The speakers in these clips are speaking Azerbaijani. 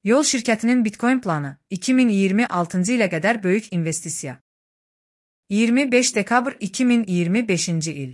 Yol şirkətinin Bitcoin planı 2026-cı ilə qədər böyük investisiya. 25 dekabr 2025-ci il.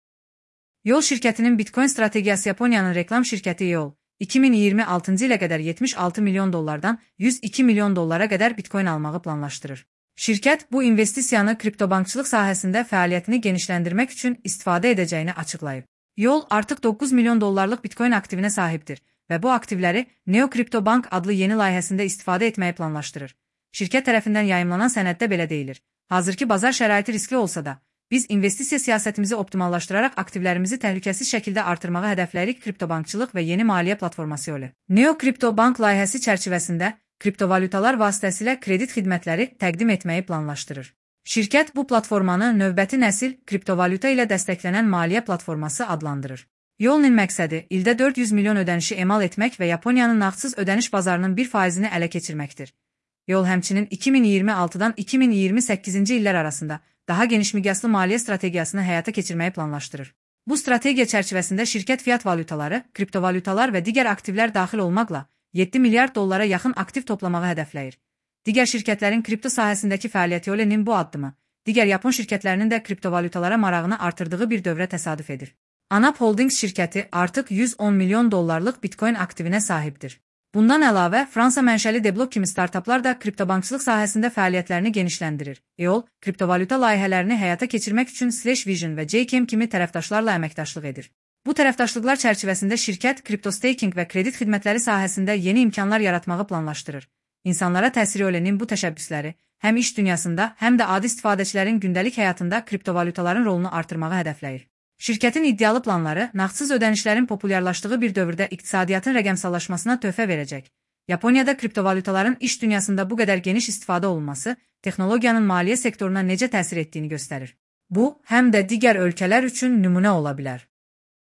Yol şirkətinin Bitcoin strategiyası Yaponiyanın reklam şirkəti Yol, 2026-cı ilə qədər 76 milyon dollardan 102 milyon dollara qədər Bitcoin almağı planlaşdırır. Şirkət bu investisiyanı kriptobankçılıq sahəsində fəaliyyətini genişləndirmək üçün istifadə edəcəyini açıqlayıb. Yol artıq 9 milyon dollarlıq Bitcoin aktivinə sahibdir və bu aktivləri Neo Crypto Bank adlı yeni layihəsində istifadə etməyi planlaşdırır. Şirkət tərəfindən yayımlanan sənəddə belə deyilir. Hazırki bazar şəraiti riskli olsa da, biz investisiya siyasətimizi optimallaşdıraraq aktivlərimizi təhlükəsiz şəkildə artırmağı hədəfləyirik kriptobankçılıq və yeni maliyyə platforması yolu. Neo Crypto Bank layihəsi çərçivəsində kriptovalyutalar vasitəsilə kredit xidmətləri təqdim etməyi planlaşdırır. Şirkət bu platformanı növbəti nəsil kriptovalyuta ilə dəstəklənən maliyyə platforması adlandırır. Yolun məqsədi ildə 400 milyon ödənişi emal etmək və Yaponiyanın nağdsız ödəniş bazarının 1%-ni ələ keçirməkdir. Yol həmçinin 2026-dan 2028-ci illər arasında daha geniş miqyaslı maliyyə strategiyasını həyata keçirməyi planlaşdırır. Bu strategiya çərçivəsində şirkət fiat valyutaları, kriptovalyutalar və digər aktivlər daxil olmaqla 7 milyard dollara yaxın aktiv toplamağı hədəfləyir. Digər şirkətlərin kripto sahəsindəki fəaliyyəti Yolenin bu addımı, digər Yapon şirkətlərinin də kriptovalyutalara marağını artırdığı bir dövrə təsadüf edir. Anap Holdings şirkəti artıq 110 milyon dollarlıq Bitcoin aktivinə sahibdir. Bundan əlavə, Fransa mənşəli Deblock kimi startaplar da kriptobankçılıq sahəsində fəaliyyətlərini genişləndirir. EOL, kriptovalyuta layihələrini həyata keçirmək üçün Vision və JChem kimi tərəfdaşlarla əməkdaşlıq edir. Bu tərəfdaşlıqlar çərçivəsində şirkət kriptostaking və kredit xidmətləri sahəsində yeni imkanlar yaratmağı planlaşdırır. İnsanlara təsiri Yolenin bu təşəbbüsləri həm iş dünyasında, həm də adi istifadəçilərin gündəlik həyatında kriptovalyutaların rolunu artırmağı hədəfləyir. Şirkətin iddialı planları nağdsız ödənişlərin populyarlaşdığı bir dövrdə iqtisadiyyatın rəqəmsallaşmasına töhfə verəcək. Yaponiyada kriptovalyutaların iş dünyasında bu qədər geniş istifadə olunması texnologiyanın maliyyə sektoruna necə təsir etdiyini göstərir. Bu, həm də digər ölkələr üçün nümunə ola bilər.